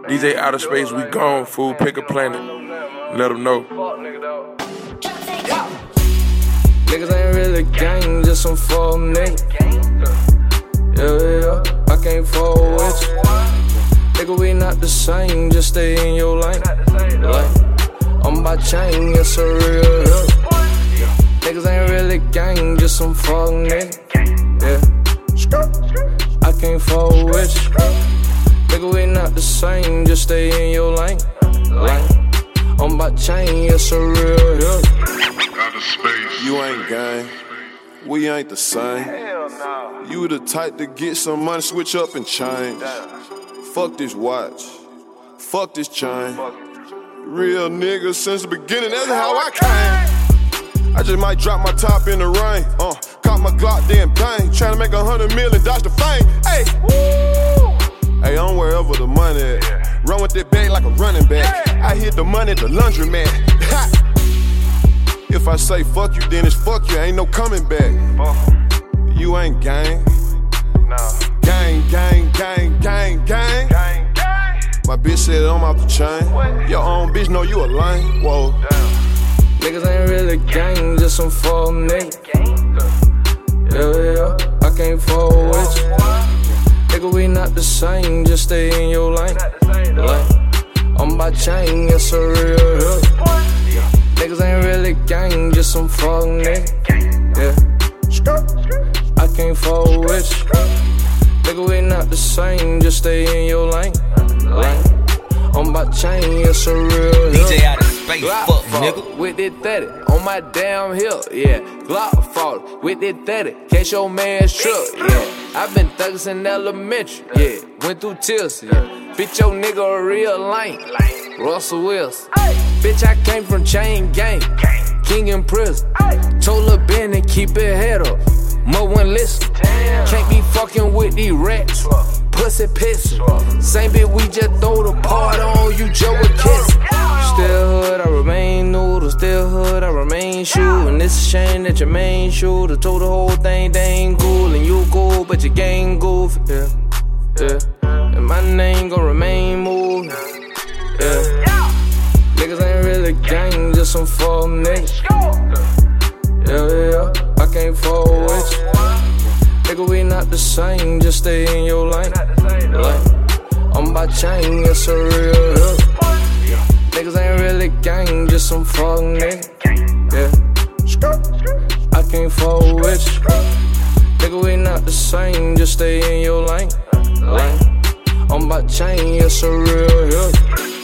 DJ Outer Space, we gone, fool. Pick a planet. Let them know. Niggas ain't really gang, just some fuck niggas. Yeah, I can't fall with you. Nigga, we not the same, just stay in your lane. On my chain, it's a real hook. Niggas ain't really gang, just some fuck niggas. Yeah, I can't fall with you. Nigga, we not the same, just stay in your lane. On my chain, it's a real hook. You ain't gang, we ain't the same. You the type to get some money, switch up and change. Fuck this watch, fuck this chain. Real nigga since the beginning, that's how I came. I just might drop my top in the rain. Caught my Glock, then bang. Tryna make 100 million, dodge the fame. Hey, hey, I'm wherever the money at. Run with that bag like a running back. I hit the money at the laundromat. If I say fuck you, then it's fuck you, ain't no coming back. You ain't gang. Gang, gang, gang, gang, gang. My bitch said I'm off the chain. Your own bitch know you a lame. Whoa. Niggas ain't really gang, just some fuck niggas. Yeah, I can't fall with you. Nigga, we not the same, just stay in your lane. On my chain, it's a real hook. Niggas ain't really gang, just some fuck niggas. Yeah, I can't fall with you. Nigga, we not the same, just stay in your lane. On my chain, it's a real hook. DJ Outer Space, fuck nigga. With that 30 on my damn hip, yeah. Glock fall with that 30, catch your man's truck, yeah. I been thuggin' since elementary, yeah. Went through tears, yeah. Bitch, your nigga a real lame. Russell Wilson. Bitch, I came from chain gang, king in prison. Told Lil' Ben and keep it head up. Mo one listen. Can't be fucking with these rats. Pussy pissin'. Same bitch, we just throw the part on you, Joe and kissin'. Still hood, I remain noodle. Still hood, I remain shootin'. It's a shame that your main shooter told the whole thing they ain't cool. And you cool, but your gang goofy. Yeah. And my name gon' remain moving. Yeah. Niggas ain't really gang, just some fuck niggas. Yeah, I can't fall with you. Nigga, we not the same, just stay in your lane. On my chain, it's a real hook. Niggas ain't really gang, just some fuck niggas. Yeah, I can't fall with you. Nigga, we not the same, just stay in your lane. On my chain, it's a real hook.